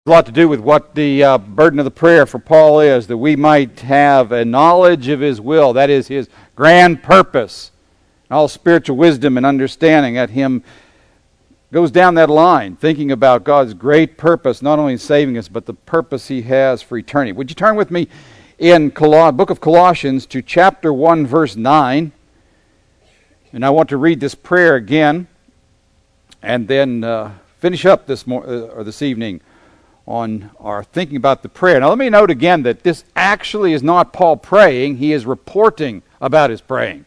A lot to do with what the burden of the prayer for Paul is, that we might have a knowledge of his will, that is his grand purpose, all spiritual wisdom and understanding. That him goes down that line, thinking about God's great purpose, not only in saving us, but the purpose he has for eternity. Would you turn with me in book of Colossians to chapter 1, verse 9. And I want to read this prayer again, and then finish up this evening on our thinking about the prayer. Now let me note again that this actually is not Paul praying. He is reporting about his praying.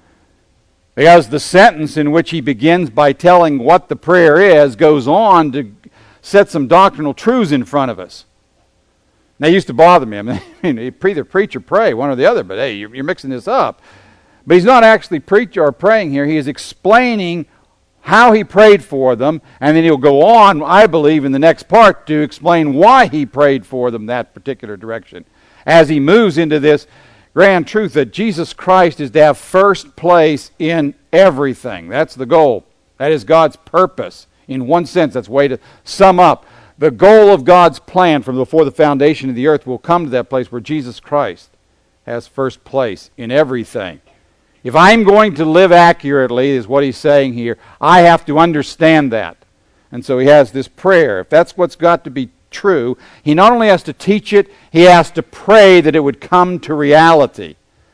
Because the sentence in which he begins by telling what the prayer is goes on to set some doctrinal truths in front of us. Now, it used to bother me. I mean, either preach or pray, one or the other, but hey, you're mixing this up. But he's not actually preaching or praying here. He is explaining how he prayed for them, and then he'll go on, I believe, in the next part to explain why he prayed for them that particular direction. As he moves into this grand truth that Jesus Christ is to have first place in everything. That's the goal. That is God's purpose. In one sense, that's a way to sum up. The goal of God's plan from before the foundation of the earth will come to that place where Jesus Christ has first place in everything. If I'm going to live accurately, is what he's saying here, I have to understand that. And so he has this prayer. If that's what's got to be true, he not only has to teach it, he has to pray that it would come to reality.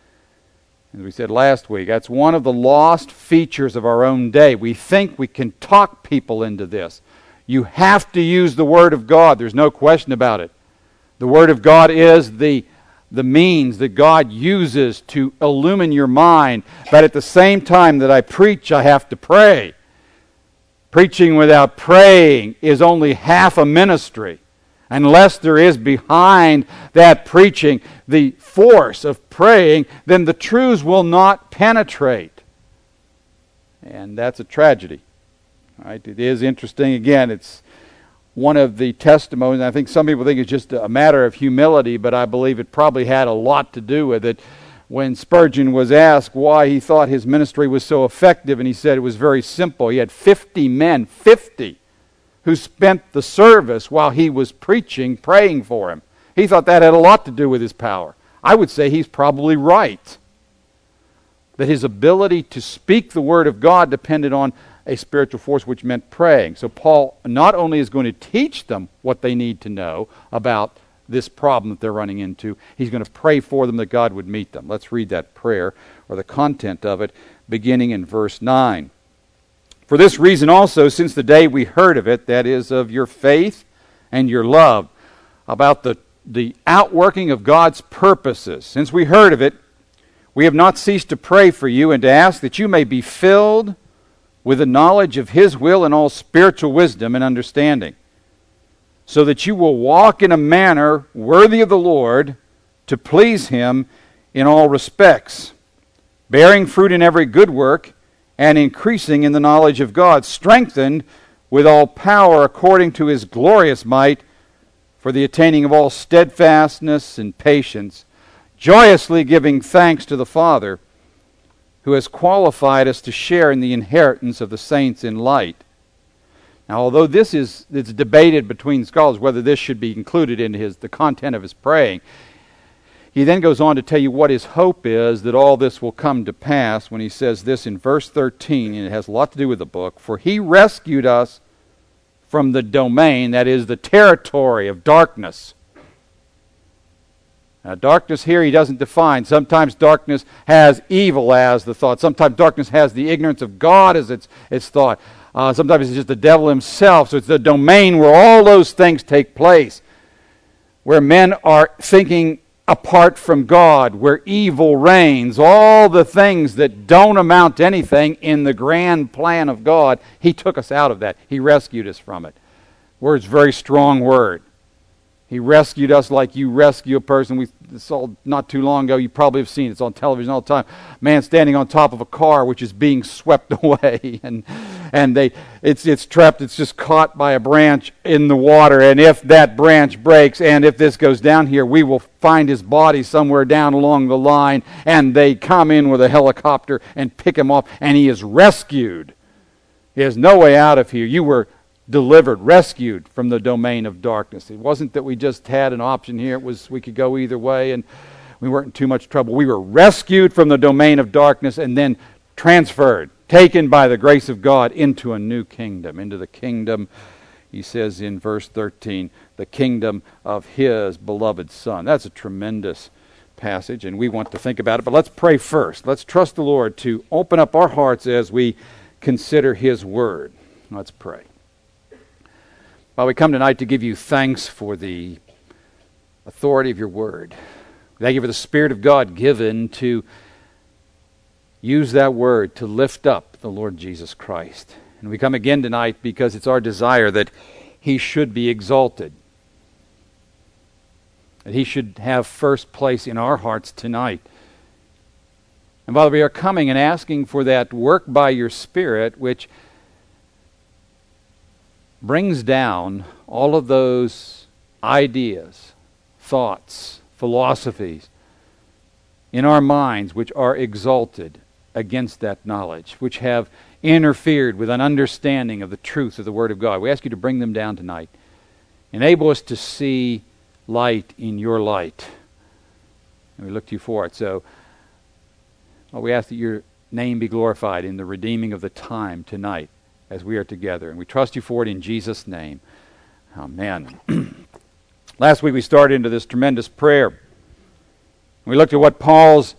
As we said last week, that's one of the lost features of our own day. We think we can talk people into this. You have to use the Word of God. There's no question about it. The Word of God is the means that God uses to illumine your mind. But at the same time that I preach, I have to pray. Preaching without praying is only half a ministry. Unless there is behind that preaching the force of praying, then the truths will not penetrate. And that's a tragedy. Right? It is interesting. Again, it's one of the testimonies. I think some people think it's just a matter of humility, but I believe it probably had a lot to do with it. When Spurgeon was asked why he thought his ministry was so effective, and he said it was very simple. He had 50 men, 50, who spent the service while he was preaching, praying for him. He thought that had a lot to do with his power. I would say he's probably right. That his ability to speak the Word of God depended on a spiritual force, which meant praying. So Paul not only is going to teach them what they need to know about this problem that they're running into, he's going to pray for them that God would meet them. Let's read that prayer, or the content of it, beginning in verse 9. For this reason also, since the day we heard of it, that is, of your faith and your love, about the outworking of God's purposes, since we heard of it, we have not ceased to pray for you and to ask that you may be filled with the knowledge of His will and all spiritual wisdom and understanding, so that you will walk in a manner worthy of the Lord, to please Him in all respects, bearing fruit in every good work, and increasing in the knowledge of God, strengthened with all power according to His glorious might, for the attaining of all steadfastness and patience, joyously giving thanks to the Father, who has qualified us to share in the inheritance of the saints in light. Now, although it's debated between scholars whether this should be included in the content of his praying, he then goes on to tell you what his hope is that all this will come to pass when he says this in verse 13, and it has a lot to do with the book. For He rescued us from the domain, that is, the territory of darkness. Now, darkness here he doesn't define. Sometimes darkness has evil as the thought. Sometimes darkness has the ignorance of God as its thought. Sometimes it's just the devil himself. So it's the domain where all those things take place, where men are thinking apart from God, where evil reigns, all the things that don't amount to anything in the grand plan of God. He took us out of that. He rescued us from it. Word's a very strong word. He rescued us like you rescue a person. We saw not too long ago, you probably have seen it. It's on television all the time. Man standing on top of a car which is being swept away. And it's trapped, it's just caught by a branch in the water. And if that branch breaks, and if this goes down here, we will find his body somewhere down along the line. And they come in with a helicopter and pick him off. And he is rescued. He has no way out of here. You were delivered, rescued from the domain of darkness. It wasn't that we just had an option here. It was we could go either way and we weren't in too much trouble. We were rescued from the domain of darkness and then transferred, taken by the grace of God into a new kingdom, into the kingdom, he says in verse 13, the kingdom of His beloved Son. That's a tremendous passage, and we want to think about it. But let's pray first. Let's trust the Lord to open up our hearts as we consider His Word. Let's pray. Well, we come tonight to give you thanks for the authority of your Word. Thank you for the Spirit of God given to use that Word to lift up the Lord Jesus Christ. And we come again tonight because it's our desire that He should be exalted, that He should have first place in our hearts tonight. And Father, we are coming and asking for that work by your Spirit which brings down all of those ideas, thoughts, philosophies in our minds which are exalted against that knowledge, which have interfered with an understanding of the truth of the Word of God. We ask you to bring them down tonight. Enable us to see light in your light. And we look to you for it. So, we ask that your name be glorified in the redeeming of the time tonight as we are together. And we trust you for it in Jesus' name. Amen. Last week we started into this tremendous prayer. We looked at what Paul's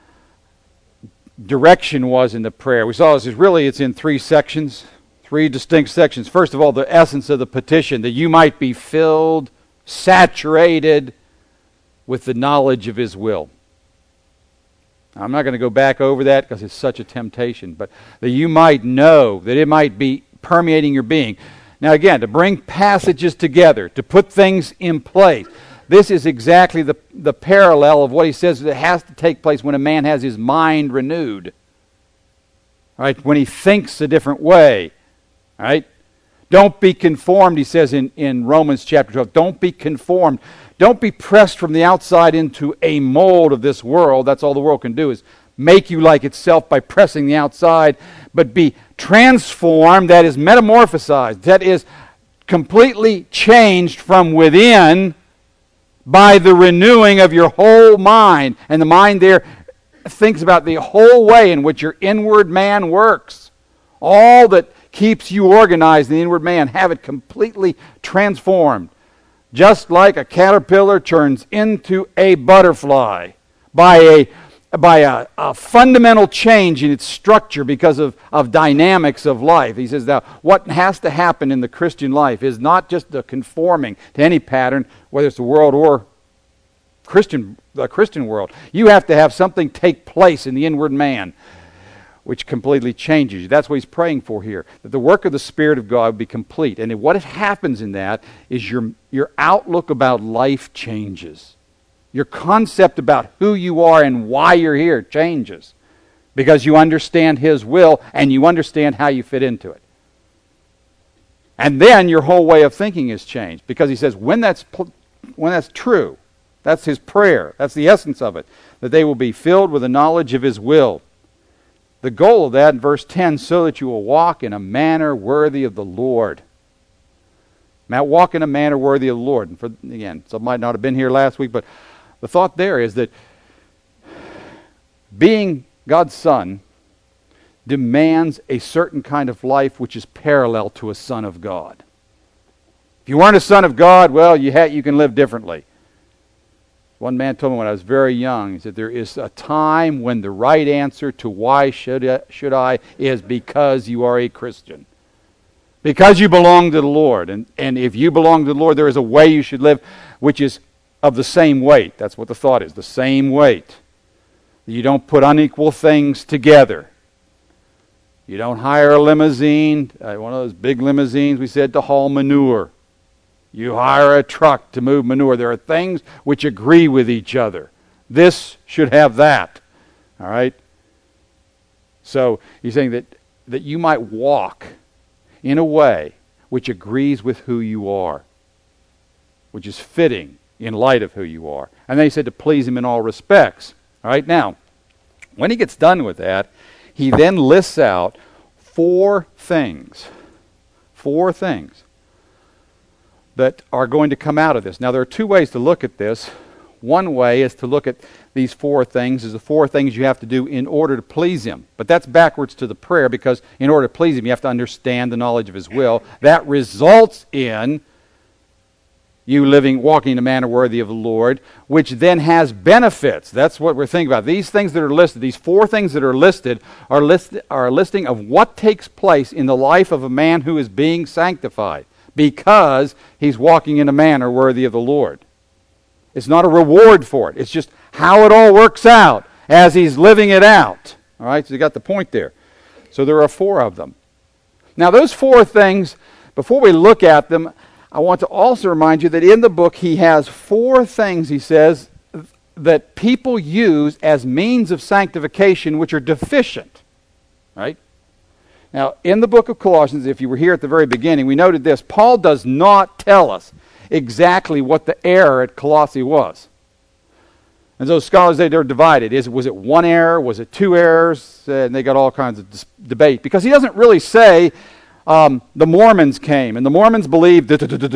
direction was in the prayer. We saw it's in three sections, three distinct sections. First of all, the essence of the petition, that you might be filled, saturated with the knowledge of His will. Now, I'm not going to go back over that because it's such a temptation, but that you might know, that it might be permeating your being. Now again, to bring passages together, to put things in place. This is exactly the parallel of what he says that has to take place when a man has his mind renewed. Right? When he thinks a different way. Right? Don't be conformed, he says in Romans chapter 12. Don't be conformed. Don't be pressed from the outside into a mold of this world. That's all the world can do, is make you like itself by pressing the outside. But be transformed, that is metamorphosized, that is completely changed from within by the renewing of your whole mind. And the mind there thinks about the whole way in which your inward man works. All that keeps you organized in the inward man, have it completely transformed. Just like a caterpillar turns into a butterfly by a fundamental change in its structure because of dynamics of life. He says, now, what has to happen in the Christian life is not just the conforming to any pattern, whether it's the world or the Christian world. You have to have something take place in the inward man which completely changes you. That's what he's praying for here, that the work of the Spirit of God be complete. And what happens in that is your outlook about life changes. Your concept about who you are and why you're here changes because you understand His will and you understand how you fit into it. And then your whole way of thinking is changed because he says when that's true, that's his prayer, that's the essence of it, that they will be filled with the knowledge of His will. The goal of that in verse 10, so that you will walk in a manner worthy of the Lord. Now, walk in a manner worthy of the Lord. And again, some might not have been here last week, but the thought there is that being God's Son demands a certain kind of life which is parallel to a son of God. If you weren't a son of God, well, you can live differently. One man told me when I was very young, he said, there is a time when the right answer to why should I is because you are a Christian. Because you belong to the Lord. And if you belong to the Lord, there is a way you should live which is of the same weight. That's what the thought is, the same weight. You don't put unequal things together. You don't hire a limousine, one of those big limousines we said to haul manure. You hire a truck to move manure. There are things which agree with each other. This should have that. All right? So he's saying that you might walk in a way which agrees with who you are, which is fitting in light of who you are. And then he said to please Him in all respects. All right? Now, when he gets done with that, he then lists out four things that are going to come out of this. Now, there are two ways to look at this. One way is to look at these four things as the four things you have to do in order to please Him. But that's backwards to the prayer, because in order to please Him, you have to understand the knowledge of His will. That results in you walking in a manner worthy of the Lord, which then has benefits. That's what we're thinking about. These things that are listed, these four things that are listed, are a listing of what takes place in the life of a man who is being sanctified, because he's walking in a manner worthy of the Lord. It's not a reward for it. It's just how it all works out as he's living it out. All right, so you got the point there. So there are four of them. Now, those four things, before we look at them, I want to also remind you that in the book he has four things, he says, that people use as means of sanctification which are deficient. Right? Now, in the book of Colossians, if you were here at the very beginning, we noted this. Paul does not tell us exactly what the error at Colossae was. And those scholars, they're divided. Was it one error? Was it two errors? And they got all kinds of debate. Because he doesn't really say the Mormons came, and the Mormons believed,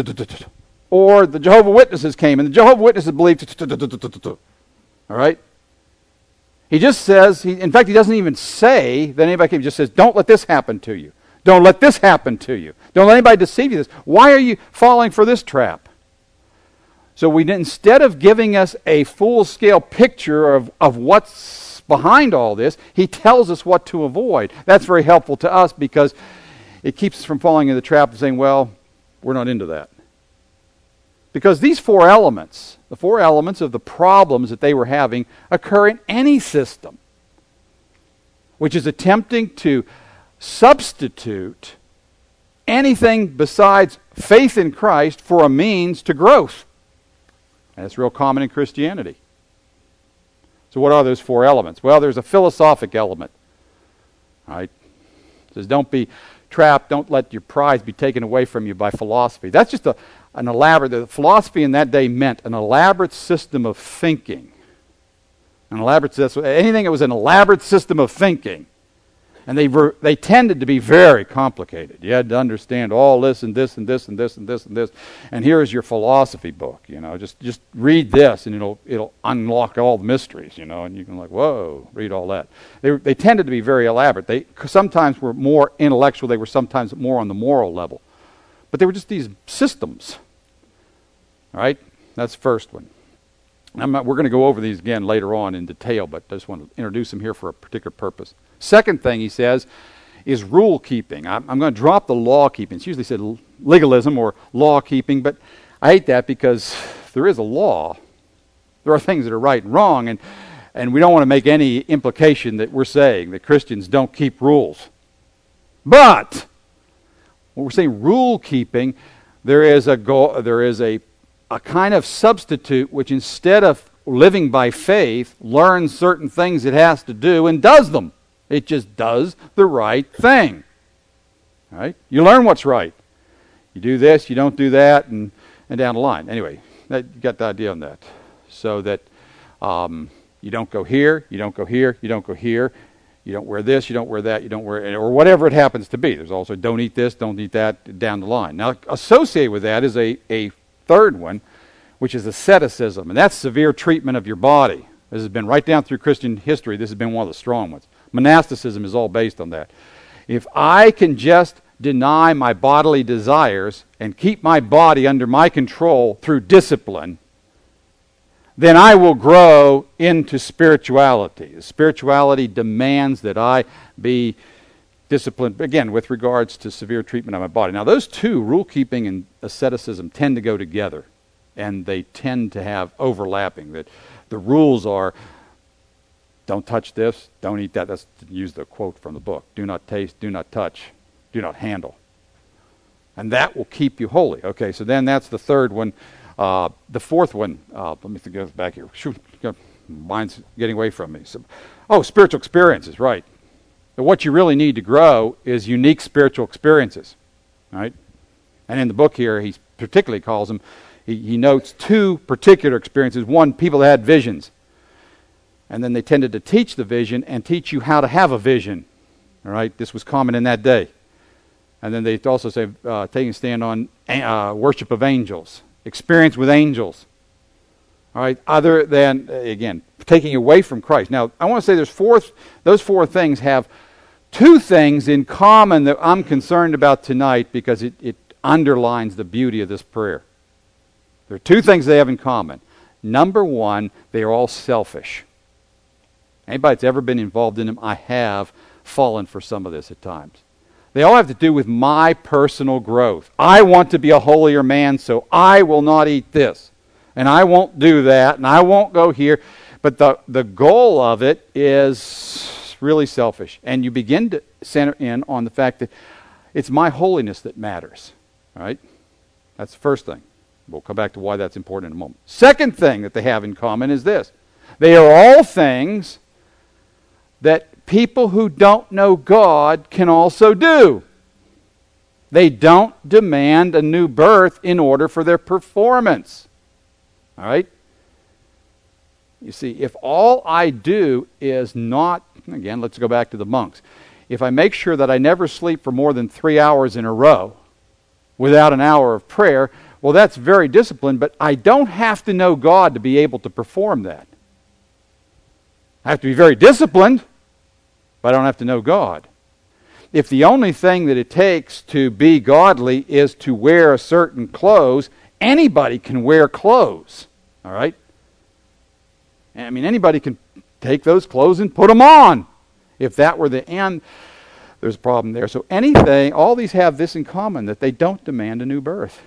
or the Jehovah's Witnesses came, and the Jehovah's Witnesses believed, all right? He just says, in fact, he doesn't even say that anybody came. He just says, don't let this happen to you. Don't let this happen to you. Don't let anybody deceive you. Why are you falling for this trap? So instead of giving us a full-scale picture of what's behind all this, he tells us what to avoid. That's very helpful to us, because it keeps us from falling into the trap of saying, well, we're not into that. Because these four elements, the four elements of the problems that they were having, occur in any system, which is attempting to substitute anything besides faith in Christ for a means to growth. And it's real common in Christianity. So what are those four elements? Well, there's a philosophic element. Right? It says, don't be trapped, don't let your prize be taken away from you by philosophy. That's just the philosophy in that day meant an elaborate system of thinking. Anything that was an elaborate system of thinking. And they tended to be very complicated. You had to understand all this and this and this and this and this and this. And here's your philosophy book. Just read this, and it'll unlock all the mysteries. And you can whoa, read all that. They tended to be very elaborate. They sometimes were more intellectual. They were sometimes more on the moral level. But they were just these systems. All right, that's the first one. We're going to go over these again later on in detail, but I just want to introduce them here for a particular purpose. Second thing he says is rule keeping. I'm going to drop the law keeping. It's usually said legalism or law keeping, but I hate that, because there is a law. There are things that are right and wrong, and we don't want to make any implication that we're saying that Christians don't keep rules. But when we're saying rule keeping, there is a kind of substitute which, instead of living by faith, learns certain things it has to do and does them. It just does the right thing. Right? You learn what's right. You do this, you don't do that, and down the line. Anyway, you got the idea on that. So that you don't go here, you don't go here, you don't go here, you don't wear this, you don't wear that, you don't wear, or whatever it happens to be. There's also don't eat this, don't eat that, down the line. Now, associated with that is a third one, which is asceticism, and that's severe treatment of your body. This has been right down through Christian history. This has been one of the strong ones. Monasticism is all based on that. If I can just deny my bodily desires and keep my body under my control through discipline, then I will grow into spirituality. Spirituality demands that I be disciplined, again, with regards to severe treatment of my body. Now, those two, rule keeping and asceticism, tend to go together, and they tend to have overlapping. That the rules are, don't touch this, don't eat that. That's to use the quote from the book. Do not taste, do not touch, do not handle. And that will keep you holy. Okay, so then that's the third one. The fourth one, let me go back here. Shoot, mine's getting away from me. Spiritual experiences, right. But what you really need to grow is unique spiritual experiences, right? And in the book here, he particularly calls them, he notes two particular experiences. One, people that had visions. And then they tended to teach the vision and teach you how to have a vision. All right, this was common in that day. And then they also say taking a stand on worship of angels, experience with angels. All right, other than, again, taking away from Christ. Now, I want to say those four things have two things in common that I'm concerned about tonight because it underlines the beauty of this prayer. There are two things they have in common. Number one, they are all selfish. Anybody that's ever been involved in them, I have fallen for some of this at times. They all have to do with my personal growth. I want to be a holier man, so I will not eat this. And I won't do that, and I won't go here. But the goal of it is really selfish. And you begin to center in on the fact that it's my holiness that matters. All right? That's the first thing. We'll come back to why that's important in a moment. Second thing that they have in common is this. They are all things that people who don't know God can also do. They don't demand a new birth in order for their performance. All right? You see, if all I do is not, again, let's go back to the monks. If I make sure that I never sleep for more than 3 hours in a row without an hour of prayer, well, that's very disciplined, but I don't have to know God to be able to perform that. I have to be very disciplined, but I don't have to know God. If the only thing that it takes to be godly is to wear a certain clothes, anybody can wear clothes. All right? I mean, anybody can take those clothes and put them on. If that were the end, there's a problem there. So anything, all these have this in common, that they don't demand a new birth.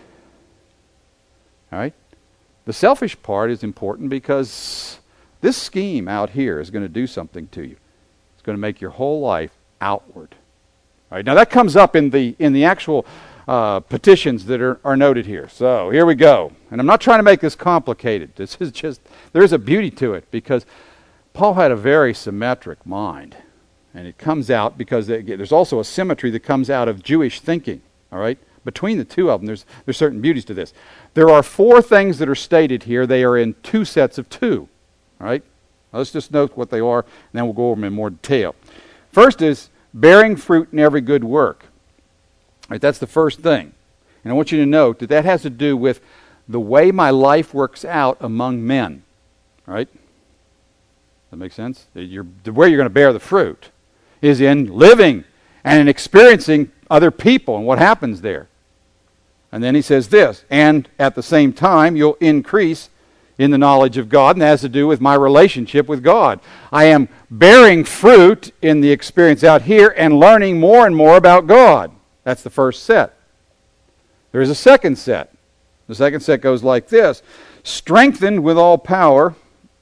All right? The selfish part is important because this scheme out here is going to do something to you. It's going to make your whole life outward. All right? Now that comes up in the actual petitions that are noted here. So here we go. And I'm not trying to make this complicated. This is just, there's a beauty to it because Paul had a very symmetric mind. And it comes out because there's also a symmetry that comes out of Jewish thinking. All right? Between the two of them, there's certain beauties to this. There are four things that are stated here. They are in two sets of two. All right? Now let's just note what they are, and then we'll go over them in more detail. First is bearing fruit in every good work. All right, that's the first thing. And I want you to note that has to do with the way my life works out among men. All right? That makes sense? The way you're going to bear the fruit is in living and in experiencing other people and what happens there. And then he says this, and at the same time you'll increase in the knowledge of God, and that has to do with my relationship with God. I am bearing fruit in the experience out here and learning more and more about God. That's the first set. There is a second set. The second set goes like this. Strengthened with all power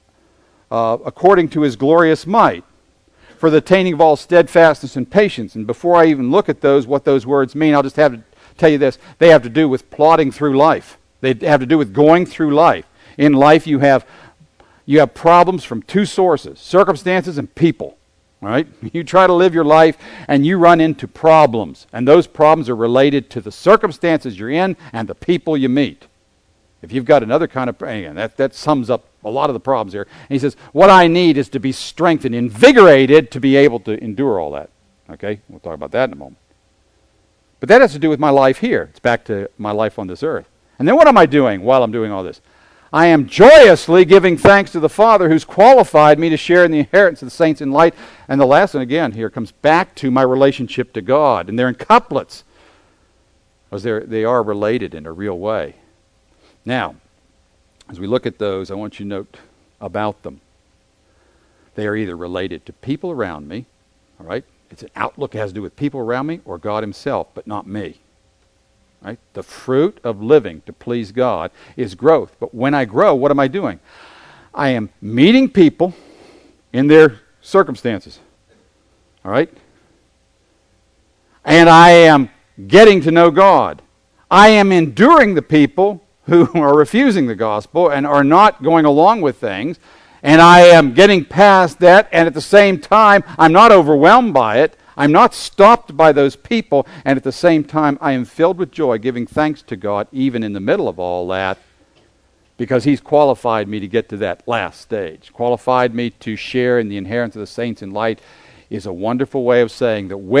according to his glorious might, for the attaining of all steadfastness and patience. And before I even look at what those words mean, I'll just have to tell you this. They have to do with plodding through life. They have to do with going through life. In life you have problems from two sources, circumstances and people. All right? You try to live your life and you run into problems. And those problems are related to the circumstances you're in and the people you meet. If you've got another kind of, again, that sums up a lot of the problems here. And he says, what I need is to be strengthened, invigorated to be able to endure all that. Okay? We'll talk about that in a moment. But that has to do with my life here. It's back to my life on this earth. And then what am I doing while I'm doing all this? I am joyously giving thanks to the Father who's qualified me to share in the inheritance of the saints in light. And the last one, again, here comes back to my relationship to God. And they're in couplets, because they are related in a real way. Now, as we look at those, I want you to note about them. They are either related to people around me, all right? It's an outlook that has to do with people around me or God himself, but not me. Right? The fruit of living to please God is growth. But when I grow, what am I doing? I am meeting people in their circumstances. All right? And I am getting to know God. I am enduring the people who are refusing the gospel and are not going along with things. And I am getting past that, and at the same time, I'm not overwhelmed by it. I'm not stopped by those people, and at the same time, I am filled with joy, giving thanks to God, even in the middle of all that, because he's qualified me to get to that last stage. Qualified me to share in the inheritance of the saints in light is a wonderful way of saying that when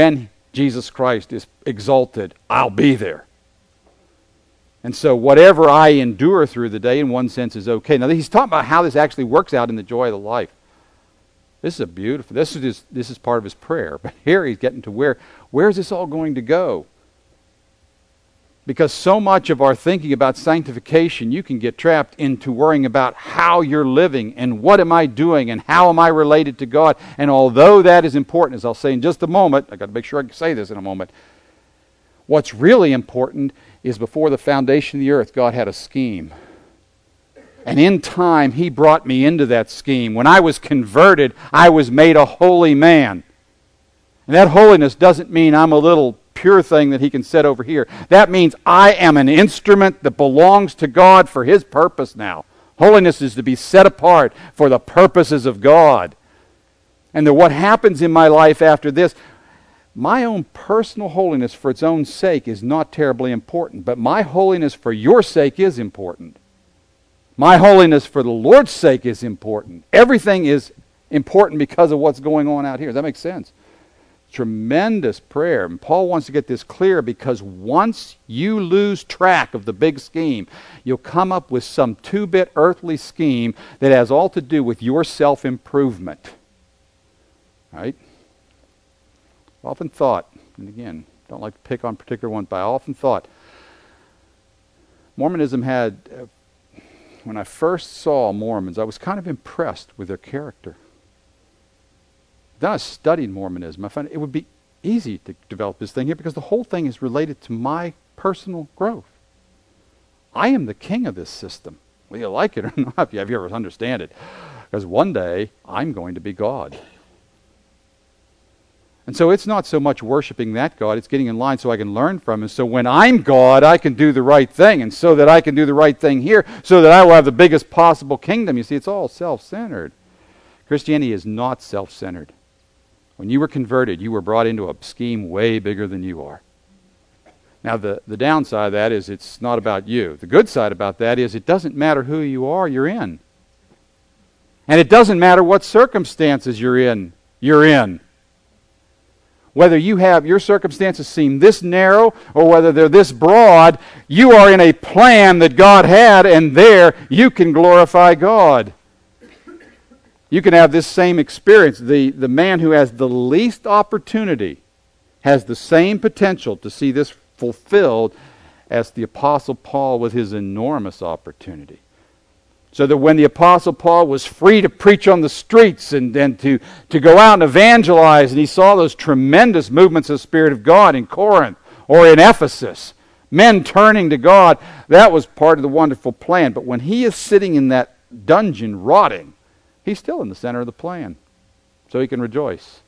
Jesus Christ is exalted, I'll be there. And so whatever I endure through the day, in one sense, is okay. Now, he's talking about how this actually works out in the joy of the life. This is a beautiful, this is part of his prayer. But here he's getting to where is this all going to go? Because so much of our thinking about sanctification, you can get trapped into worrying about how you're living and what am I doing and how am I related to God. And although that is important, as I'll say in just a moment, I've got to make sure I can say this in a moment, what's really important is before the foundation of the earth, God had a scheme. And in time, he brought me into that scheme. When I was converted, I was made a holy man. And that holiness doesn't mean I'm a little pure thing that he can set over here. That means I am an instrument that belongs to God for his purpose now. Holiness is to be set apart for the purposes of God. And what happens in my life after this, my own personal holiness for its own sake is not terribly important, but my holiness for your sake is important. My holiness for the Lord's sake is important. Everything is important because of what's going on out here. Does that make sense? Tremendous prayer. And Paul wants to get this clear because once you lose track of the big scheme, you'll come up with some two-bit earthly scheme that has all to do with your self-improvement. Right? I often thought, and again, don't like to pick on particular ones, but I often thought Mormonism had, when I first saw Mormons, I was kind of impressed with their character. Then I studied Mormonism. I found it would be easy to develop this thing here because the whole thing is related to my personal growth. I am the king of this system, whether you like it or not, if you ever understand it. Because one day, I'm going to be God. And so it's not so much worshiping that God, it's getting in line so I can learn from him. So when I'm God, I can do the right thing. And so that I can do the right thing here, so that I will have the biggest possible kingdom. You see, it's all self-centered. Christianity is not self-centered. When you were converted, you were brought into a scheme way bigger than you are. Now, the downside of that is it's not about you. The good side about that is it doesn't matter who you are, you're in. And it doesn't matter what circumstances you're in, you're in. Whether you have your circumstances seem this narrow or whether they're this broad, you are in a plan that God had, and there you can glorify God. You can have this same experience. The man who has the least opportunity has the same potential to see this fulfilled as the Apostle Paul with his enormous opportunity. So that when the Apostle Paul was free to preach on the streets and to go out and evangelize, and he saw those tremendous movements of the Spirit of God in Corinth or in Ephesus, men turning to God, that was part of the wonderful plan. But when he is sitting in that dungeon rotting, he's still in the center of the plan. So he can rejoice.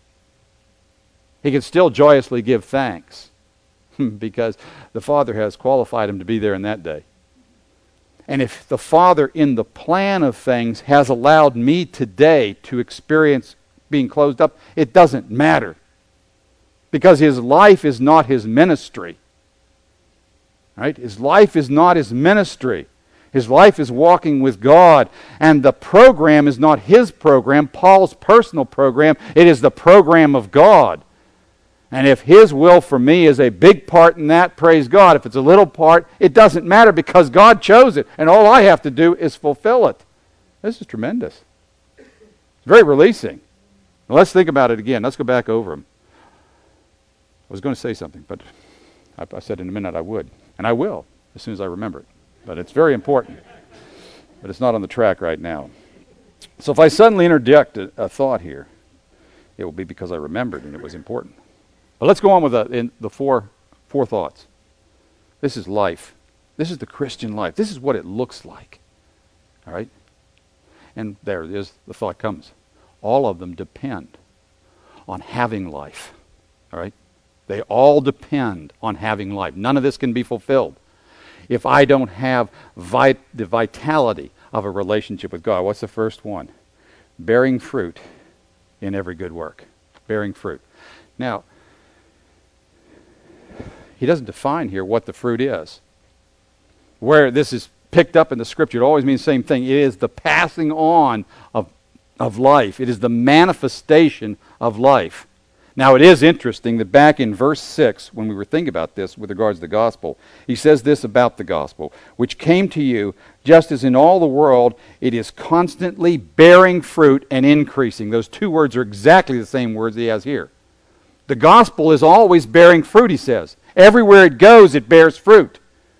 He can still joyously give thanks because the Father has qualified him to be there in that day. And if the Father in the plan of things has allowed me today to experience being closed up, it doesn't matter. Because his life is not his ministry. Right? His life is not his ministry. His life is walking with God. And the program is not his program, Paul's personal program. It is the program of God. And if his will for me is a big part in that, praise God. If it's a little part, it doesn't matter because God chose it. And all I have to do is fulfill it. This is tremendous. It's very releasing. Now let's think about it again. Let's go back over them. I was going to say something, but I said in a minute I would. And I will, as soon as I remember it. But it's very important. But it's not on the track right now. So if I suddenly interject a thought here, it will be because I remembered and it was important. But let's go on with the four thoughts. This is life. This is the Christian life. This is what it looks like. All right? And there it is. The thought comes. All of them depend on having life. All right? They all depend on having life. None of this can be fulfilled if I don't have the vitality of a relationship with God. What's the first one? Bearing fruit in every good work. Bearing fruit. Now, he doesn't define here what the fruit is. Where this is picked up in the Scripture, it always means the same thing. It is the passing on of life. It is the manifestation of life. Now, it is interesting that back in verse 6, when we were thinking about this with regards to the gospel, he says this about the gospel, which came to you just as in all the world it is constantly bearing fruit and increasing. Those two words are exactly the same words he has here. The gospel is always bearing fruit, he says. Everywhere it goes, it bears fruit.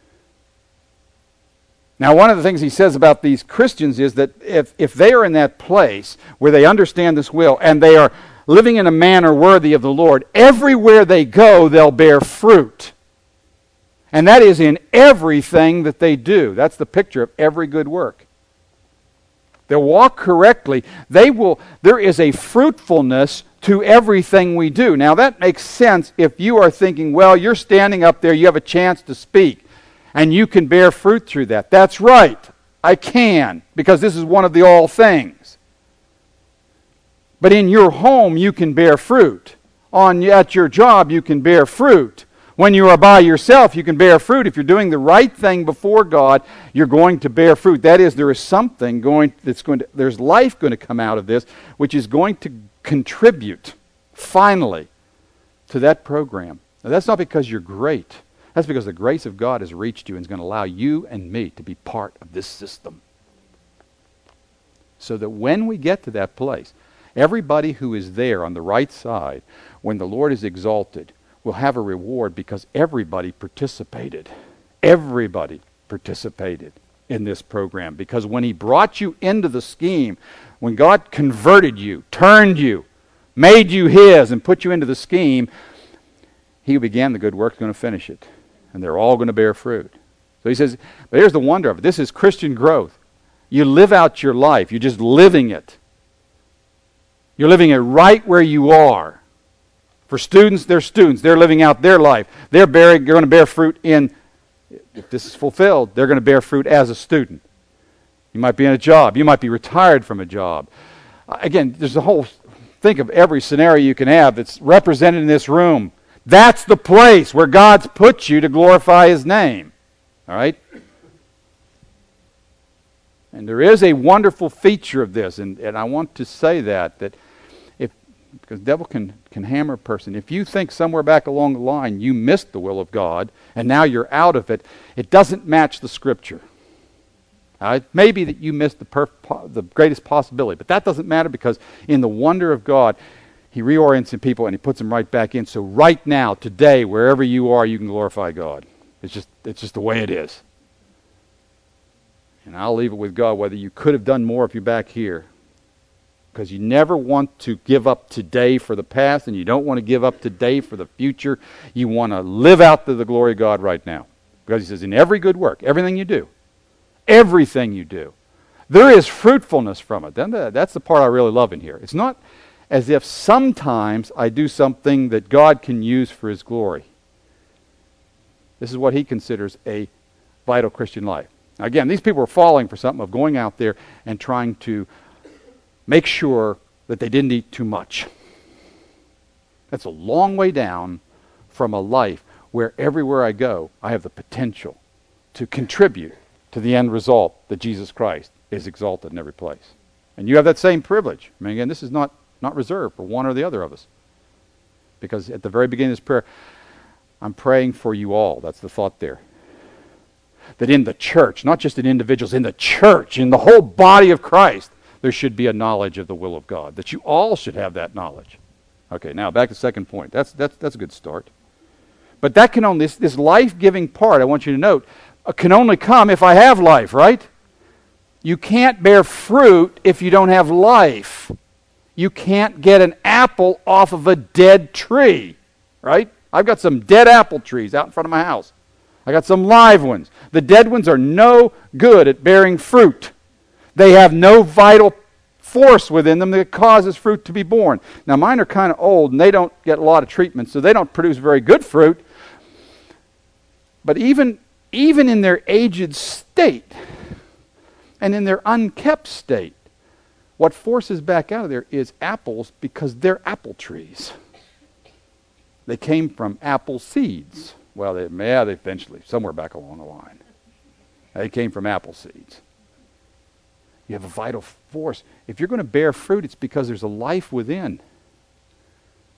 Now, one of the things he says about these Christians is that if they are in that place where they understand this will and they are living in a manner worthy of the Lord, everywhere they go, they'll bear fruit. And that is in everything that they do. That's the picture of every good work. They'll walk correctly. There is a fruitfulness to everything we do. Now, that makes sense if you are thinking, well, you're standing up there, you have a chance to speak, and you can bear fruit through that. That's right. I can, because this is one of the all things. But in your home, you can bear fruit. At your job, you can bear fruit. When you are by yourself, you can bear fruit. If you're doing the right thing before God, you're going to bear fruit. That is, there is something there's life going to come out of this, which is going to contribute, finally, to that program. Now, that's not because you're great. That's because the grace of God has reached you and is going to allow you and me to be part of this system. So that when we get to that place, everybody who is there on the right side, when the Lord is exalted, will have a reward because everybody participated. Everybody participated in this program. Because when He brought you into the scheme, when God converted you, turned you, made you His, and put you into the scheme, He who began the good work is going to finish it. And they're all going to bear fruit. So he says, but here's the wonder of it. This is Christian growth. You live out your life. You're just living it. You're living it right where you are. For students, they're students. They're living out their life. They're going to bear fruit if this is fulfilled, they're going to bear fruit as a student. You might be in a job. You might be retired from a job. Again, there's think of every scenario you can have that's represented in this room. That's the place where God's put you to glorify His name. All right? And there is a wonderful feature of this, and I want to say that because the devil can hammer a person. If you think somewhere back along the line you missed the will of God, and now you're out of it, it doesn't match the Scripture. It may be that you missed the greatest possibility, but that doesn't matter because in the wonder of God, He reorients people and He puts them right back in. So right now, today, wherever you are, you can glorify God. It's just the way it is. And I'll leave it with God whether you could have done more if you're back here. Because you never want to give up today for the past, and you don't want to give up today for the future. You want to live out to the glory of God right now. Because He says, in every good work, everything you do, there is fruitfulness from it. Then that's the part I really love in here. It's not as if sometimes I do something that God can use for His glory. This is what He considers a vital Christian life. Now, again, these people were falling for something of going out there and trying to make sure that they didn't eat too much. That's a long way down from a life where everywhere I go, I have the potential to contribute to the end result that Jesus Christ is exalted in every place. And you have that same privilege. I mean, again, this is not reserved for one or the other of us. Because at the very beginning of this prayer, I'm praying for you all. That's the thought there. That in the church, not just in individuals, in the church, in the whole body of Christ, there should be a knowledge of the will of God. That you all should have that knowledge. Okay, now back to the second point. That's a good start. But that can only, this life-giving part, I want you to note, can only come if I have life, right? You can't bear fruit if you don't have life. You can't get an apple off of a dead tree, right? I've got some dead apple trees out in front of my house. I got some live ones. The dead ones are no good at bearing fruit. They have no vital force within them that causes fruit to be born. Now, mine are kind of old, and they don't get a lot of treatment, so they don't produce very good fruit. But even in their aged state and in their unkept state, what forces back out of there is apples because they're apple trees. They came from apple seeds. Well, they eventually, somewhere back along the line. They came from apple seeds. You have a vital force. If you're going to bear fruit, it's because there's a life within.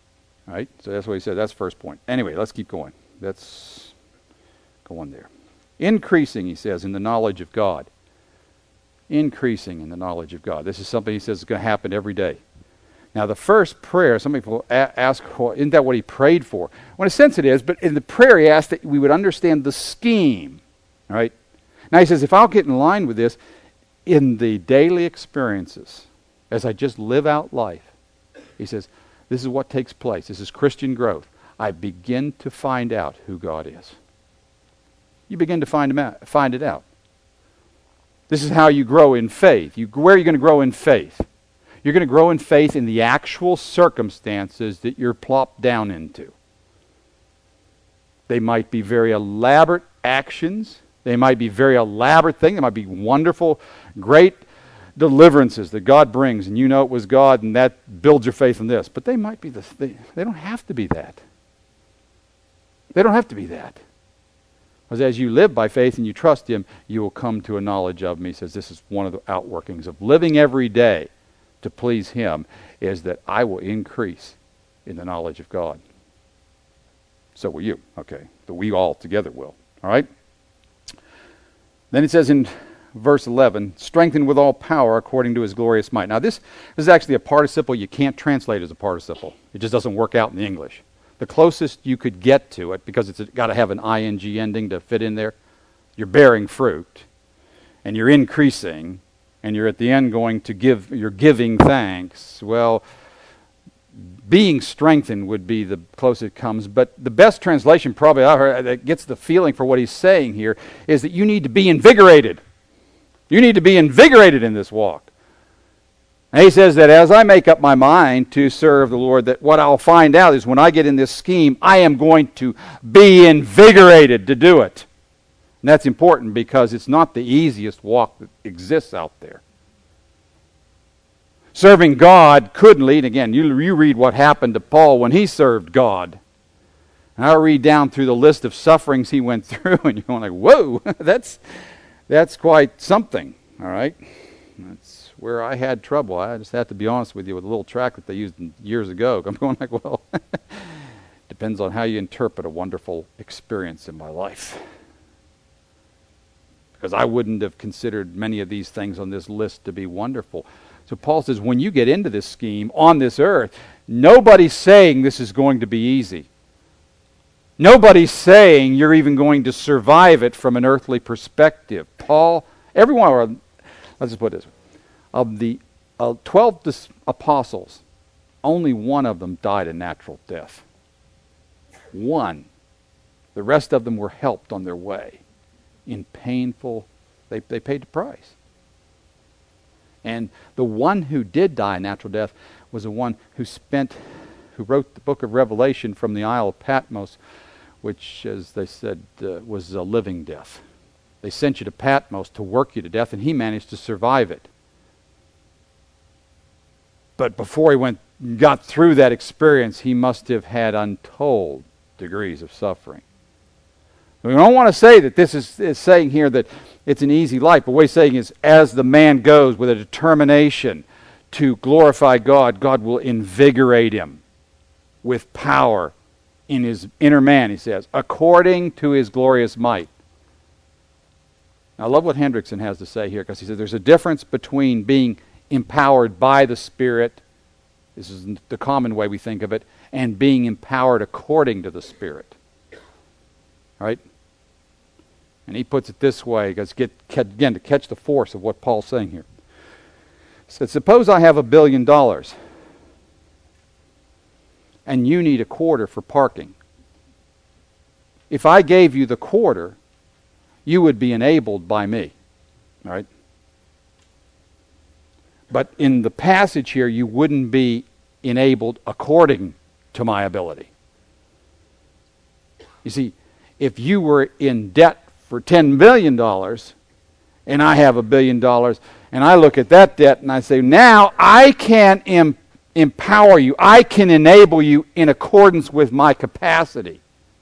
All right? So that's what he said. That's the first point. Anyway, let's keep going. Let's go on there. Increasing, he says, in the knowledge of God. Increasing in the knowledge of God. This is something he says is going to happen every day. Now, the first prayer, some people ask, well, isn't that what he prayed for? Well, in a sense it is, but in the prayer he asked that we would understand the scheme. All right? Now, he says, if I'll get in line with this, in the daily experiences, as I just live out life, he says, this is what takes place. This is Christian growth. I begin to find out who God is. You begin to find it out. This is how you grow in faith. Where are you going to grow in faith? You're going to grow in faith in the actual circumstances that you're plopped down into. They might be very elaborate actions. They might be very elaborate things. They might be wonderful, great deliverances that God brings, and you know it was God, and that builds your faith in this. But they might be they don't have to be that. They don't have to be that. Because as you live by faith and you trust Him, you will come to a knowledge of Him. He says this is one of the outworkings of living every day to please Him, is that I will increase in the knowledge of God. So will you. Okay. But we all together will. All right? Then it says in verse 11, strengthened with all power according to His glorious might. Now this is actually a participle you can't translate as a participle. It just doesn't work out in the English. The closest you could get to it, because it's got to have an ing ending to fit in there, you're bearing fruit, and you're increasing, and you're at the end going to you're giving thanks. Well, being strengthened would be the closest it comes, but the best translation probably I heard that gets the feeling for what he's saying here is that you need to be invigorated. You need to be invigorated in this walk. And he says that as I make up my mind to serve the Lord, that what I'll find out is when I get in this scheme, I am going to be invigorated to do it. And that's important because it's not the easiest walk that exists out there. Serving God could lead, again, you read what happened to Paul when he served God. And I read down through the list of sufferings he went through, and you're going like, whoa, that's quite something, all right? That's where I had trouble. I just have to be honest with you with a little track that they used years ago. I'm going like, well, depends on how you interpret a wonderful experience in my life. Because I wouldn't have considered many of these things on this list to be wonderful. So Paul says, when you get into this scheme on this earth, nobody's saying this is going to be easy. Nobody's saying you're even going to survive it from an earthly perspective. Paul, let's just put it this way. Of the 12 apostles, only one of them died a natural death. One. The rest of them were helped on their way in painful, they paid the price. And the one who did die a natural death was the one who wrote the book of Revelation from the Isle of Patmos, which, as they said, was a living death. They sent you to Patmos to work you to death, and he managed to survive it. But before he got through that experience, he must have had untold degrees of suffering. We don't want to say that this is saying here that it's an easy life, but what he's saying is as the man goes with a determination to glorify God, God will invigorate him with power in his inner man, he says, according to His glorious might. Now, I love what Hendrickson has to say here, because he says there's a difference between being empowered by the Spirit, this is the common way we think of it, and being empowered according to the Spirit. All right? And he puts it this way, because again, to catch the force of what Paul's saying here. He said, suppose I have $1 billion, and you need a quarter for parking. If I gave you the quarter, you would be enabled by me. All right? But in the passage here, you wouldn't be enabled according to my ability. You see, if you were in debt for $10 billion, and I have $1 billion, and I look at that debt and I say, now I can empower you. I can enable you in accordance with my capacity.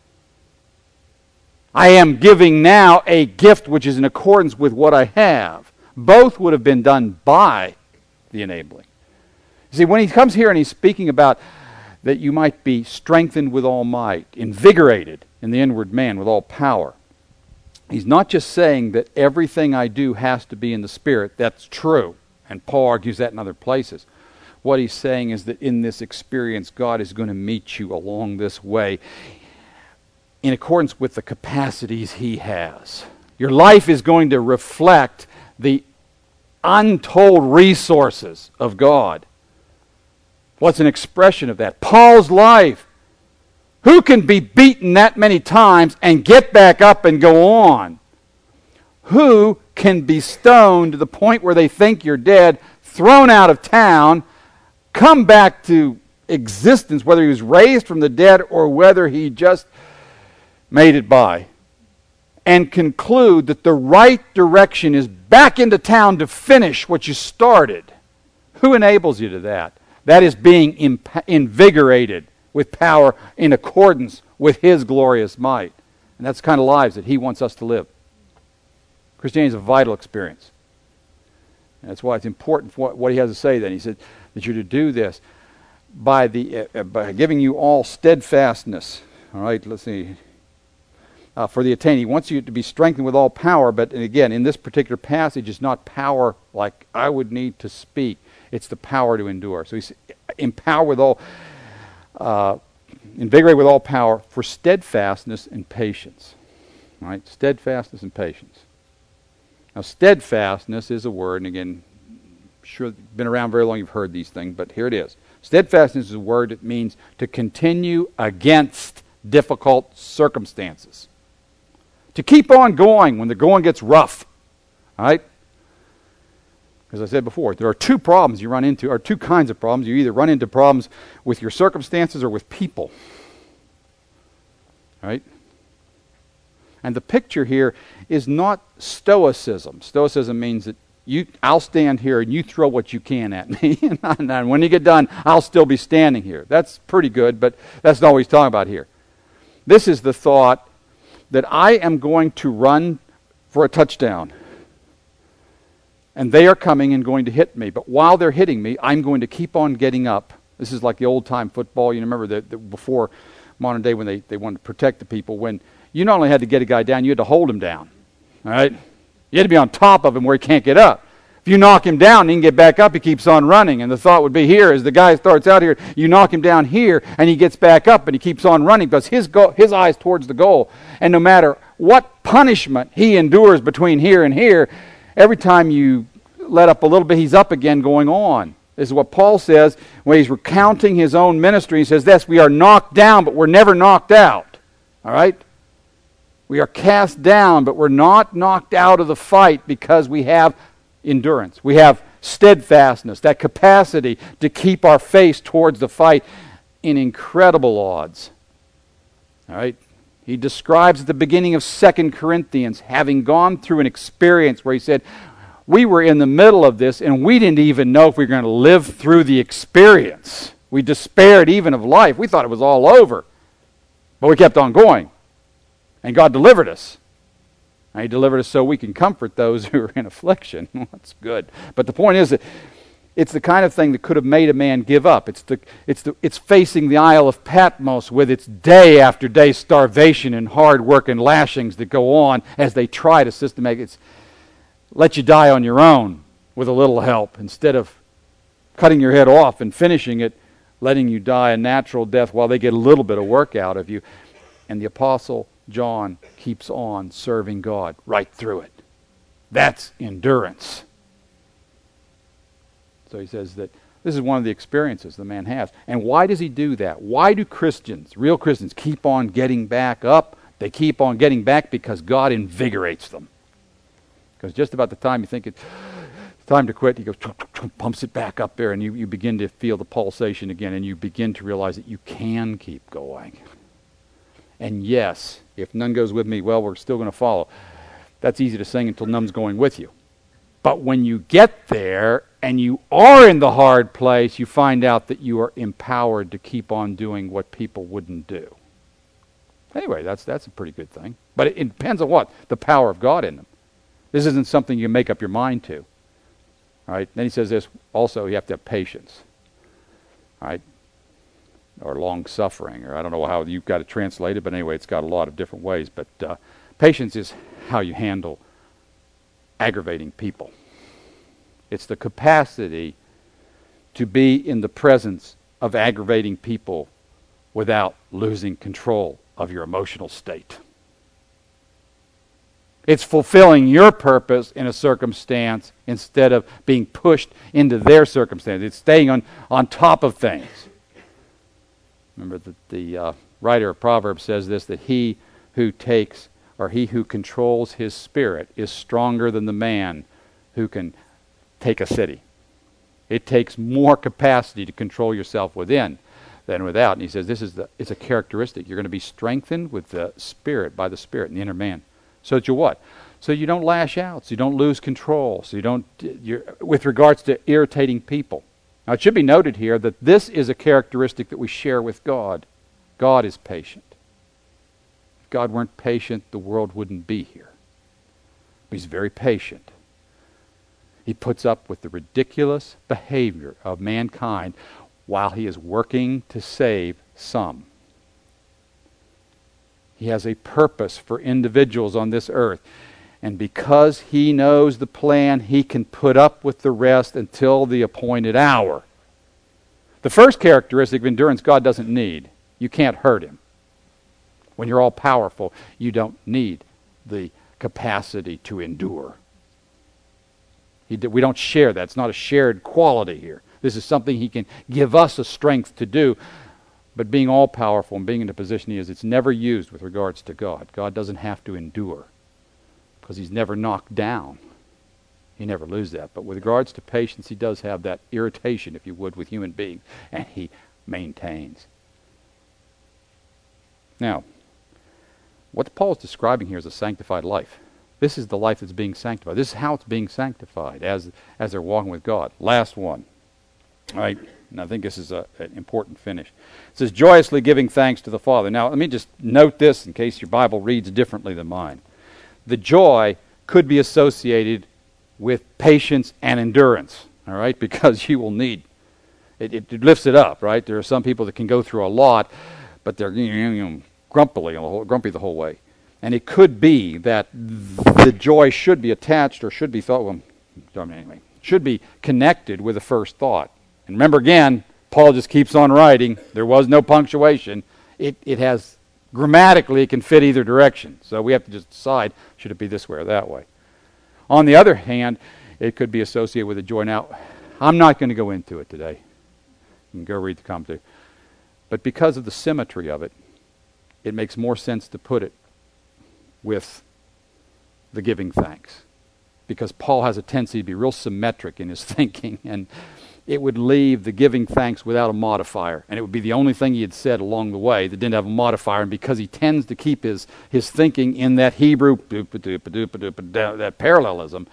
I am giving now a gift which is in accordance with what I have. Both would have been done by the enabling. You see, when he comes here and he's speaking about that you might be strengthened with all might, invigorated in the inward man with all power. He's not just saying that everything I do has to be in the Spirit. That's true. And Paul argues that in other places. What he's saying is that in this experience, God is going to meet you along this way in accordance with the capacities He has. Your life is going to reflect the untold resources of God. What's an expression of that? Paul's life. Who can be beaten that many times and get back up and go on? Who can be stoned to the point where they think you're dead, thrown out of town, come back to existence, whether he was raised from the dead or whether he just made it by, and conclude that the right direction is back into town to finish what you started? Who enables you to that? That is being invigorated with power in accordance with His glorious might. And that's the kind of lives that He wants us to live. Christianity is a vital experience. And that's why it's important for what He has to say then. He said that you're to do this by giving you all steadfastness. All right, let's see. For the attaining. He wants you to be strengthened with all power, but again, in this particular passage, it's not power like I would need to speak. It's the power to endure. So he's empowered with all, invigorated with all power for steadfastness and patience. All right, steadfastness and patience. Now, steadfastness is a word, and again, sure, been around very long, you've heard these things, but here it is. Steadfastness is a word that means to continue against difficult circumstances. To keep on going when the going gets rough. All right? As I said before, there are two problems you run into, or two kinds of problems. You either run into problems with your circumstances or with people. All right? And the picture here is not stoicism. Stoicism means that I'll stand here and you throw what you can at me. And when you get done, I'll still be standing here. That's pretty good, but that's not what he's talking about here. This is the thought that I am going to run for a touchdown. And they are coming and going to hit me. But while they're hitting me, I'm going to keep on getting up. This is like the old-time football. You remember that before modern day when they wanted to protect the people, when you not only had to get a guy down, you had to hold him down. All right? You had to be on top of him where he can't get up. If you knock him down and he can get back up, he keeps on running. And the thought would be here, as the guy starts out here, you knock him down here, and he gets back up, and he keeps on running because his eye's towards the goal. And no matter what punishment he endures between here and here, every time you let up a little bit, he's up again going on. This is what Paul says when he's recounting his own ministry. He says this, we are knocked down, but we're never knocked out. All right? We are cast down, but we're not knocked out of the fight because we have endurance. We have steadfastness, that capacity to keep our face towards the fight in incredible odds. All right? He describes at the beginning of 2 Corinthians having gone through an experience where he said, we were in the middle of this and we didn't even know if we were going to live through the experience. We despaired even of life. We thought it was all over. But we kept on going. And God delivered us. And He delivered us so we can comfort those who are in affliction. Well, that's good. But the point is that it's the kind of thing that could have made a man give up. It's facing the Isle of Patmos with its day after day starvation and hard work and lashings that go on as they try to systematically let you die on your own with a little help instead of cutting your head off and finishing it, letting you die a natural death while they get a little bit of work out of you. And the Apostle John keeps on serving God right through it. That's endurance. So he says that this is one of the experiences the man has. And why does he do that? Why do Christians, real Christians, keep on getting back up? They keep on getting back because God invigorates them. Because just about the time you think it's time to quit, He goes, pumps it back up there, and you begin to feel the pulsation again, and you begin to realize that you can keep going. And yes, if none goes with me, well, we're still going to follow. That's easy to sing until none's going with you. But when you get there and you are in the hard place, you find out that you are empowered to keep on doing what people wouldn't do. Anyway, that's a pretty good thing. But it depends on what? The power of God in them. This isn't something you make up your mind to. All right. Then he says this also, you have to have patience. All right. or long-suffering, or I don't know how you've got to translate it, but anyway, it's got a lot of different ways. But patience is how you handle aggravating people. It's the capacity to be in the presence of aggravating people without losing control of your emotional state. It's fulfilling your purpose in a circumstance instead of being pushed into their circumstance. It's staying on top of things. Remember that the writer of Proverbs says this, that he who controls his spirit is stronger than the man who can take a city. It takes more capacity to control yourself within than without. And he says it's a characteristic. You're going to be strengthened with the Spirit, by the Spirit in the inner man. So that you what? So you don't lash out, so you don't lose control, so you don't, with regards to irritating people. Now it should be noted here that this is a characteristic that we share with God. God is patient. If God weren't patient, the world wouldn't be here. He's very patient. He puts up with the ridiculous behavior of mankind while he is working to save some. He has a purpose for individuals on this earth. And because he knows the plan, he can put up with the rest until the appointed hour. The first characteristic of endurance God doesn't need. You can't hurt him. When you're all powerful, you don't need the capacity to endure. We don't share that. It's not a shared quality here. This is something he can give us a strength to do. But being all-powerful and being in the position he is, it's never used with regards to God. God doesn't have to endure because he's never knocked down. He never loses that. But with regards to patience, he does have that irritation, if you would, with human beings, and he maintains. Now, what Paul is describing here is a sanctified life. This is the life that's being sanctified. This is how it's being sanctified as they're walking with God. Last one. All right. And I think this is an important finish. It says, joyously giving thanks to the Father. Now, let me just note this in case your Bible reads differently than mine. The joy could be associated with patience and endurance, all right, because you will need it. It lifts it up, right? There are some people that can go through a lot, but they're grumpy the whole way. And it could be that the joy should be attached or should be thought, should be connected with the first thought. And remember again, Paul just keeps on writing. There was no punctuation. It has, grammatically, it can fit either direction. So we have to just decide, should it be this way or that way. On the other hand, it could be associated with a joy. Now, I'm not going to go into it today. You can go read the commentary. But because of the symmetry of it, it makes more sense to put it with the giving thanks. Because Paul has a tendency to be real symmetric in his thinking, and it would leave the giving thanks without a modifier. And it would be the only thing he had said along the way that didn't have a modifier. And because he tends to keep his thinking in that Hebrew, that parallelism,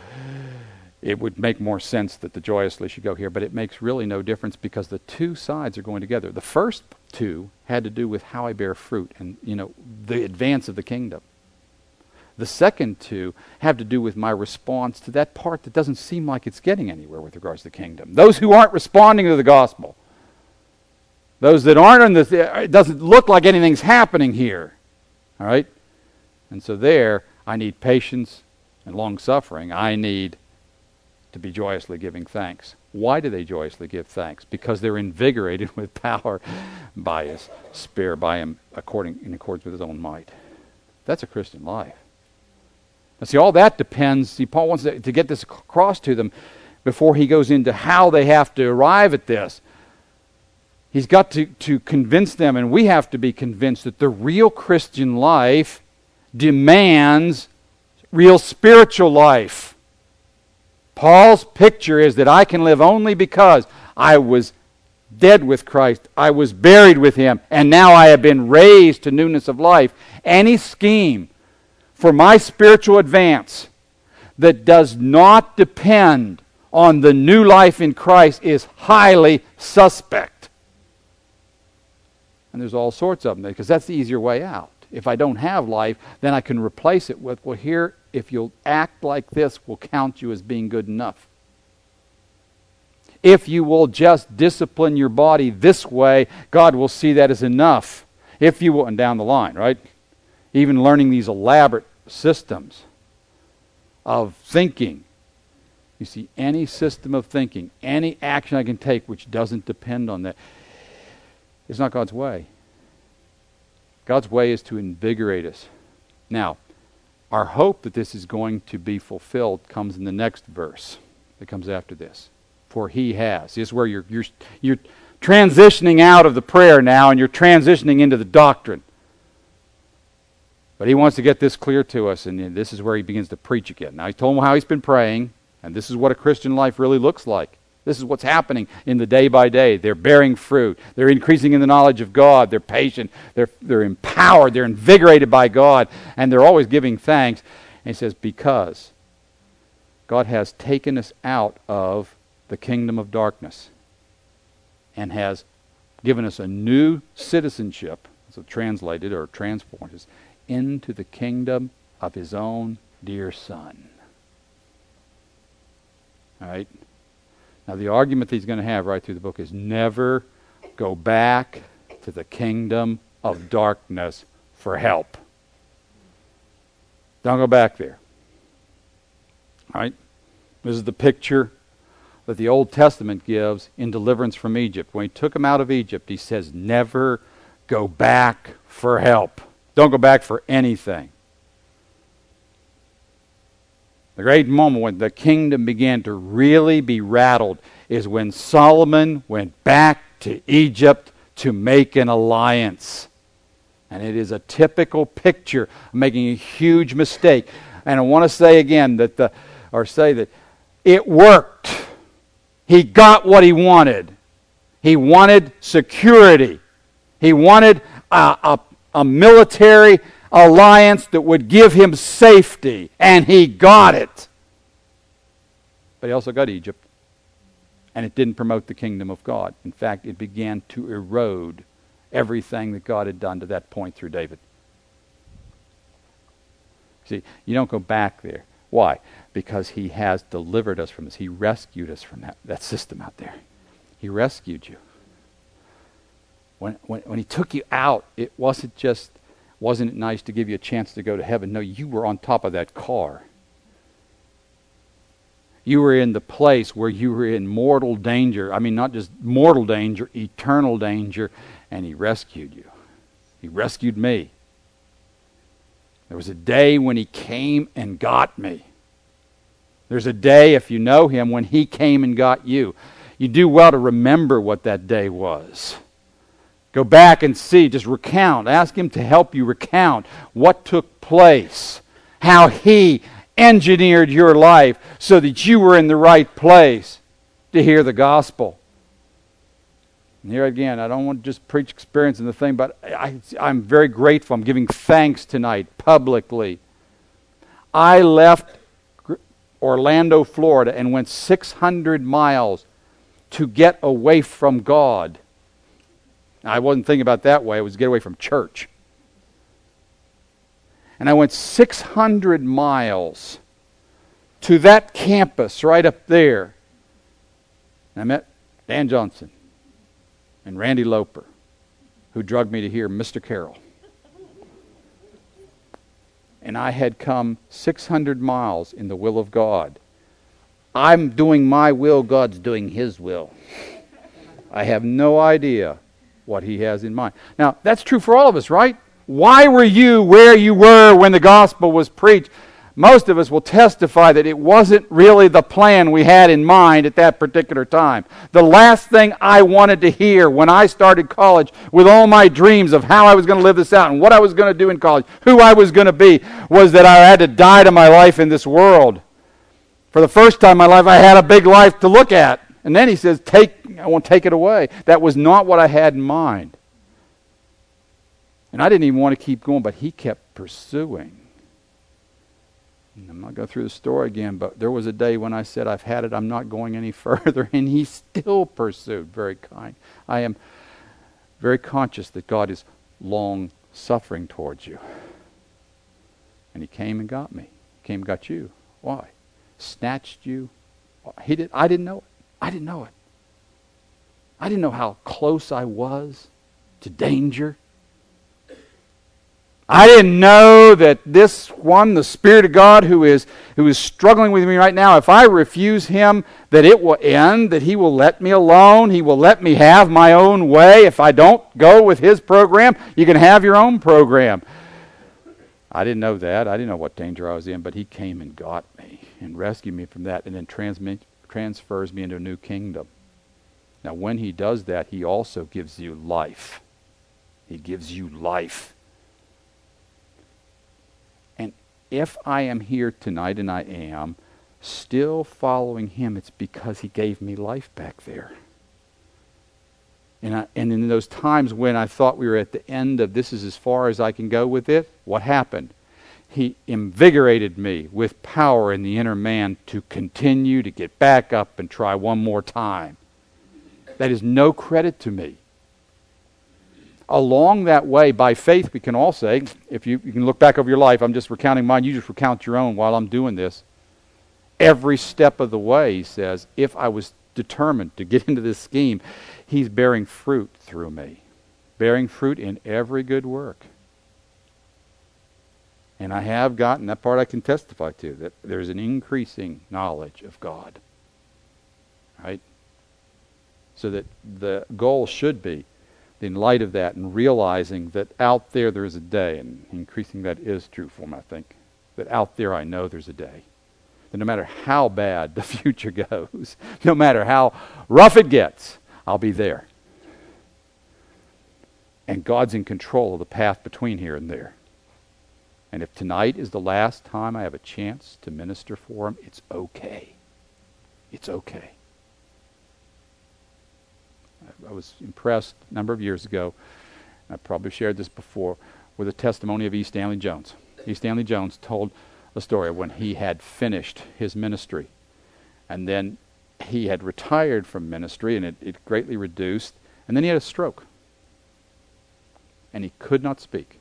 it would make more sense that the joyously should go here. But it makes really no difference because the two sides are going together. The first two had to do with how I bear fruit and, the advance of the kingdom. The second two have to do with my response to that part that doesn't seem like it's getting anywhere with regards to the kingdom. Those who aren't responding to the gospel. Those that aren't it doesn't look like anything's happening here. All right? And so there, I need patience and long-suffering. I need to be joyously giving thanks. Why do they joyously give thanks? Because they're invigorated with power by his Spirit, by him in accordance with his own might. That's a Christian life. Now see, all that depends. See, Paul wants to get this across to them before he goes into how they have to arrive at this. He's got to convince them, and we have to be convinced that the real Christian life demands real spiritual life. Paul's picture is that I can live only because I was dead with Christ, I was buried with him, and now I have been raised to newness of life. Any scheme for my spiritual advance that does not depend on the new life in Christ is highly suspect. And there's all sorts of them, because that's the easier way out. If I don't have life, then I can replace it with, well, here, if you'll act like this, we'll count you as being good enough. If you will just discipline your body this way, God will see that as enough. If you will, and down the line, right? Even learning these elaborate systems of thinking. You see, any system of thinking, any action I can take which doesn't depend on that, is not God's way. God's way is to invigorate us. Now, our hope that this is going to be fulfilled comes in the next verse that comes after this. For He has. This is where you're transitioning out of the prayer now and you're transitioning into the doctrine. But he wants to get this clear to us, and this is where he begins to preach again. Now, he told them how he's been praying, and this is what a Christian life really looks like. This is what's happening in the day by day. They're bearing fruit. They're increasing in the knowledge of God. They're patient. They're empowered. They're invigorated by God, and they're always giving thanks. And he says, because God has taken us out of the kingdom of darkness and has given us a new citizenship, so translated or transformed, into the kingdom of His own dear Son. All right? Now the argument that he's going to have right through the book is never go back to the kingdom of darkness for help. Don't go back there. All right? This is the picture that the Old Testament gives in deliverance from Egypt. When he took them out of Egypt, he says, never go back for help. Don't go back for anything. The great moment when the kingdom began to really be rattled is when Solomon went back to Egypt to make an alliance. And it is a typical picture of making a huge mistake. And I want to say again that it worked. He got what he wanted. He wanted security. He wanted a military alliance that would give him safety, and he got it. But he also got Egypt, and it didn't promote the kingdom of God. In fact, it began to erode everything that God had done to that point through David. See, you don't go back there. Why? Because he has delivered us from this. He rescued us from that system out there. He rescued you. When he took you out, it wasn't it nice to give you a chance to go to heaven? No, you were on top of that car. You were in the place where you were in mortal danger. I mean, not just mortal danger, eternal danger, and he rescued you. He rescued me. There was a day when he came and got me. There's a day, if you know him, when he came and got you. You do well to remember what that day was. Go back and see, just recount. Ask him to help you recount what took place, how he engineered your life so that you were in the right place to hear the gospel. And here again, I don't want to just preach experience in the thing, but I'm very grateful. I'm giving thanks tonight publicly. I left Orlando, Florida, and went 600 miles to get away from God. Now, I wasn't thinking about it that way. It was to get away from church. And I went 600 miles to that campus right up there. And I met Dan Johnson and Randy Loper, who drugged me to hear Mr. Carroll. And I had come 600 miles in the will of God. I'm doing my will, God's doing His will. I have no idea what He has in mind. Now, that's true for all of us, right? Why were you where you were when the gospel was preached? Most of us will testify that it wasn't really the plan we had in mind at that particular time. The last thing I wanted to hear when I started college with all my dreams of how I was going to live this out and what I was going to do in college, who I was going to be, was that I had to die to my life in this world. For the first time in my life, I had a big life to look at. And then he says, I won't take it away. That was not what I had in mind. And I didn't even want to keep going, but he kept pursuing. And I'm not going through the story again, but there was a day when I said, I've had it, I'm not going any further, and he still pursued. Very kind. I am very conscious that God is long-suffering towards you. And he came and got me. He came and got you. Why? Snatched you. I didn't know it. I didn't know it. I didn't know how close I was to danger. I didn't know that this one, the Spirit of God, who is struggling with me right now, if I refuse Him, that it will end, that He will let me alone, He will let me have my own way. If I don't go with His program, you can have your own program. I didn't know that. I didn't know what danger I was in, but He came and got me and rescued me from that and then transfers me into a new kingdom. Now, when He does that, He also gives you life. He gives you life. And if I am here tonight, and I am, still following Him, it's because He gave me life back there. And in those times when I thought we were at the end of this is as far as I can go with it, what happened? He invigorated me with power in the inner man to continue to get back up and try one more time. That is no credit to me. Along that way, by faith, we can all say, if you can look back over your life, I'm just recounting mine, you just recount your own while I'm doing this. Every step of the way, he says, if I was determined to get into this scheme, He's bearing fruit through me. Bearing fruit in every good work. And I have gotten, that part I can testify to, that there's an increasing knowledge of God. Right? So that the goal should be, in light of that and realizing that out there is a day, and increasing that is true for me, I think, that out there I know there's a day. That no matter how bad the future goes, no matter how rough it gets, I'll be there. And God's in control of the path between here and there. And if tonight is the last time I have a chance to minister for Him, it's okay. It's okay. I was impressed a number of years ago, and I probably shared this before, with the testimony of E. Stanley Jones. E. Stanley Jones told a story when he had finished his ministry. And then he had retired from ministry, and it greatly reduced. And then he had a stroke. And he could not speak.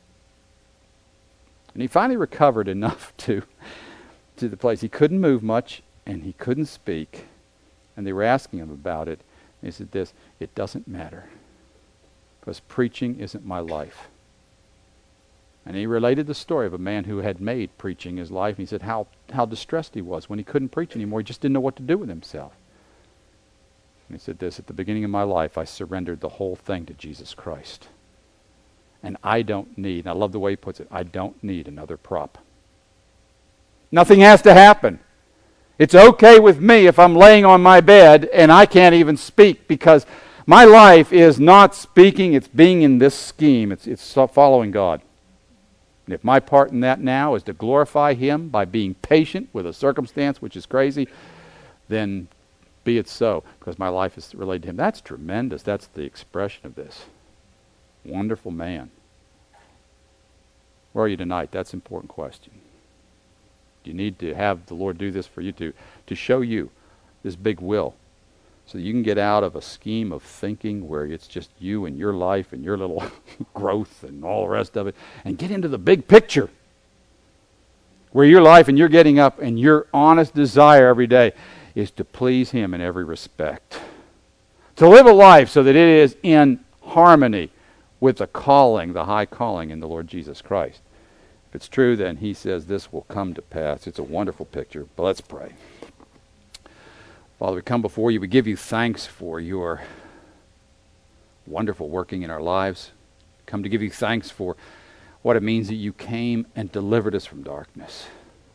And he finally recovered enough to the place. He couldn't move much, and he couldn't speak. And they were asking him about it. And he said this, it doesn't matter, because preaching isn't my life. And he related the story of a man who had made preaching his life. And he said how distressed he was when he couldn't preach anymore. He just didn't know what to do with himself. And he said this, at the beginning of my life, I surrendered the whole thing to Jesus Christ. And I don't need, and I love the way he puts it, I don't need another prop. Nothing has to happen. It's okay with me if I'm laying on my bed and I can't even speak, because my life is not speaking, it's being in this scheme. It's following God. And if my part in that now is to glorify Him by being patient with a circumstance which is crazy, then be it so, because my life is related to Him. That's tremendous. That's the expression of this. Wonderful man. Where are you tonight? That's an important question. You need to have the Lord do this for you to show you this big will, so that you can get out of a scheme of thinking where it's just you and your life and your little growth and all the rest of it, and get into the big picture, where your life and you're getting up and your honest desire every day is to please Him in every respect. To live a life so that it is in harmony with the calling, the high calling in the Lord Jesus Christ. If it's true, then He says this will come to pass. It's a wonderful picture, but let's pray. Father, we come before You. We give You thanks for Your wonderful working in our lives. We come to give You thanks for what it means that You came and delivered us from darkness.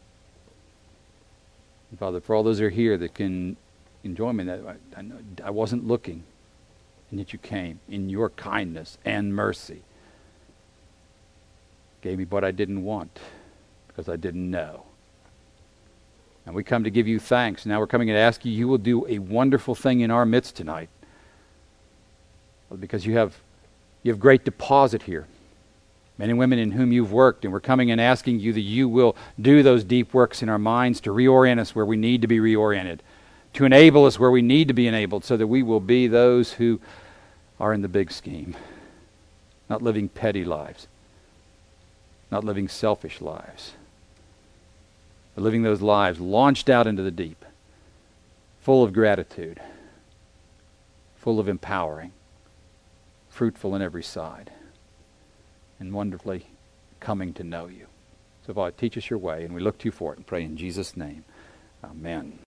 And Father, for all those who are here that can enjoy me, that I wasn't looking, and yet You came in Your kindness and mercy. Gave me what I didn't want because I didn't know. And we come to give You thanks. Now we're coming to ask You will do a wonderful thing in our midst tonight, because you have great deposit here. Men and women in whom You've worked, and we're coming and asking You that You will do those deep works in our minds to reorient us where we need to be reoriented, to enable us where we need to be enabled, so that we will be those who are in the big scheme, not living petty lives, not living selfish lives, but living those lives launched out into the deep, full of gratitude, full of empowering, fruitful in every side, and wonderfully coming to know you. So Father, teach us your way, and we look to you for it and pray in Jesus' name. Amen.